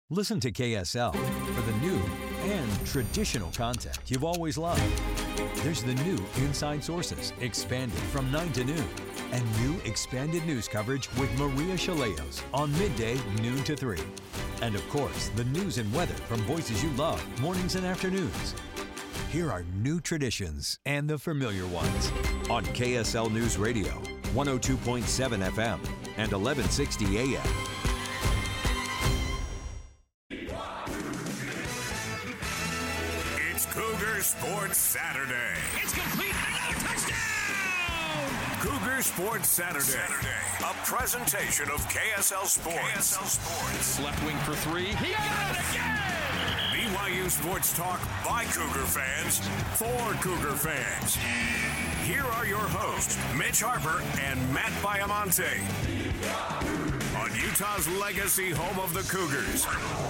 Listen to KSL for the new and traditional content you've always loved. There's the new Inside Sources, expanded from 9 to noon, and new expanded news coverage with Maria Chaleos on midday, noon to 3. And of course, the news and weather from voices you love, mornings and afternoons. Here are new traditions and the familiar ones on KSL News Radio, 102.7 FM and 1160 AM. It's Cougar Sports Saturday. It's complete. Another touchdown! Cougar Sports Saturday. A presentation of KSL Sports. KSL Sports. Left wing for three. He got it again! BYU Sports Talk by Cougar fans for Cougar fans. Here are your hosts, Mitch Harper and Matt Baiamonte. On Utah's legacy home of the Cougars.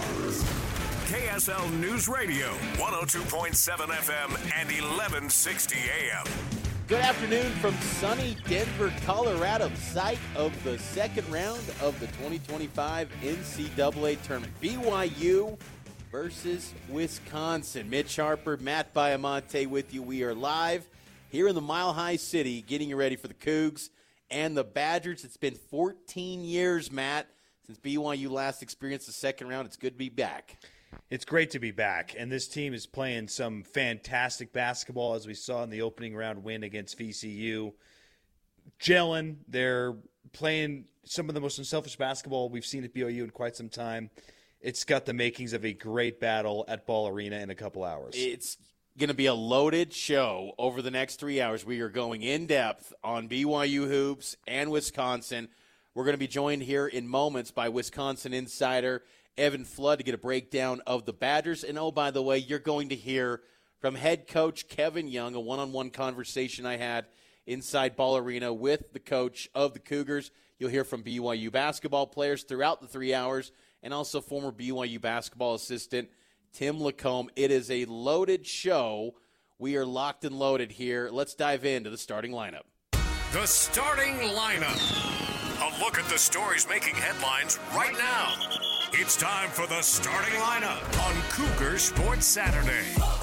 KSL News Radio, 102.7 FM and 1160 AM. Good afternoon from sunny Denver, Colorado, site of the second round of the 2025 NCAA tournament. BYU versus Wisconsin. Mitch Harper, Matt Baiamonte with you. We are live here in the Mile High City, getting you ready for the Cougs and the Badgers. It's been 14 years, Matt, since BYU last experienced the second round. It's good to be back. It's great to be back, and this team is playing some fantastic basketball, as we saw in the opening round win against VCU. Gelling, they're playing some of the most unselfish basketball we've seen at BYU in quite some time. It's got the makings of a great battle at Ball Arena in a couple hours. It's going to be a loaded show over the next 3 hours. We are going in-depth on BYU hoops and Wisconsin. We're going to be joined here in moments by Wisconsin insider Evan Flood to get a breakdown of the Badgers. And, oh, by the way, you're going to hear from head coach Kevin Young, a one-on-one conversation I had inside Ball Arena with the coach of the Cougars. You'll hear from BYU basketball players throughout the 3 hours, and also former BYU basketball assistant Tim Lacombe. It is a loaded show. We are locked and loaded here. Let's dive into the starting lineup. The starting lineup. A look at the stories making headlines right now. It's time for the starting lineup on Cougar Sports Saturday.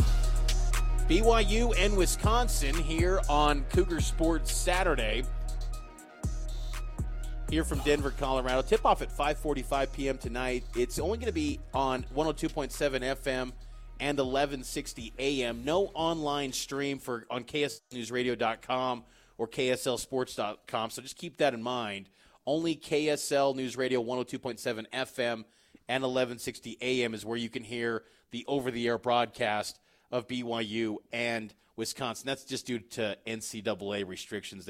BYU and Wisconsin here on Cougar Sports Saturday. Here from Denver, Colorado. Tip-off at 5:45 p.m. tonight. It's only going to be on 102.7 FM and 1160 AM. No online stream on KSLNewsRadio.com or KSLSports.com, so just keep that in mind. Only KSL News Radio 102.7 FM and 1160 AM is where you can hear the over-the-air broadcast of BYU and Wisconsin. That's just due to NCAA restrictions.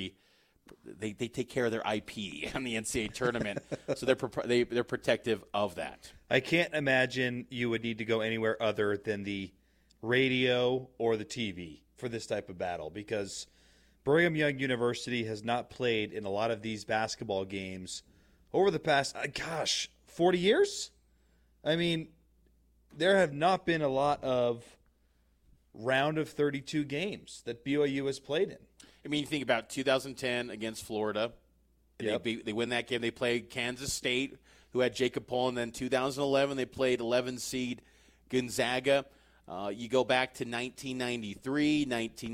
They take care of their IP on the NCAA tournament, so they're protective of that. I can't imagine you would need to go anywhere other than the radio or the TV for this type of battle, because Brigham Young University has not played in a lot of these basketball games over the past, 40 years? I mean, there have not been a lot of round of 32 games that BYU has played in. I mean, you think about 2010 against Florida. Yep. They win that game. They played Kansas State, who had Jacob Pohl. And then 2011, they played 11 seed Gonzaga. You go back to 1993,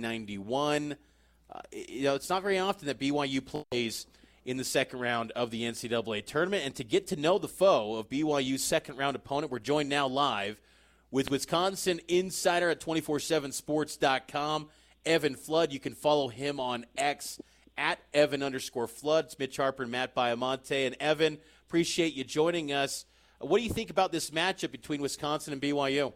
1991. It's not very often that BYU plays in the second round of the NCAA tournament. And to get to know the foe of BYU's second-round opponent, we're joined now live with Wisconsin insider at 247sports.com, Evan Flood. You can follow him on X at Evan_Flood. It's Mitch Harper and Matt Baiamonte. And Evan, appreciate you joining us. What do you think about this matchup between Wisconsin and BYU?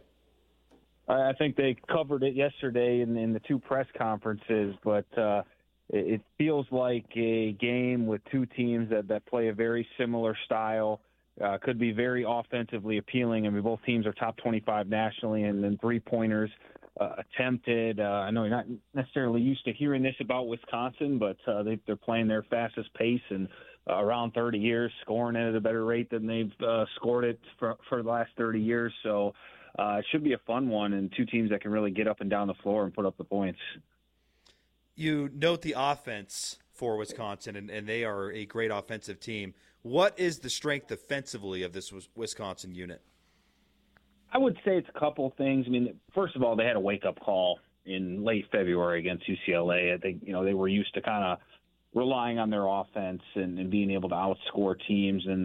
I think they covered it yesterday in the two press conferences, but it feels like a game with two teams that play a very similar style. Could be very offensively appealing. I mean, both teams are top 25 nationally, and then three-pointers attempted. I know you're not necessarily used to hearing this about Wisconsin, but they're playing their fastest pace and around 30 years, scoring it at a better rate than they've scored it for the last 30 years. So it should be a fun one, and two teams that can really get up and down the floor and put up the points. You note the offense for Wisconsin, and they are a great offensive team. What is the strength defensively of this Wisconsin unit? I would say it's a couple things. I mean, first of all, they had a wake-up call in late February against UCLA. I think, they were used to kind of relying on their offense and being able to outscore teams, and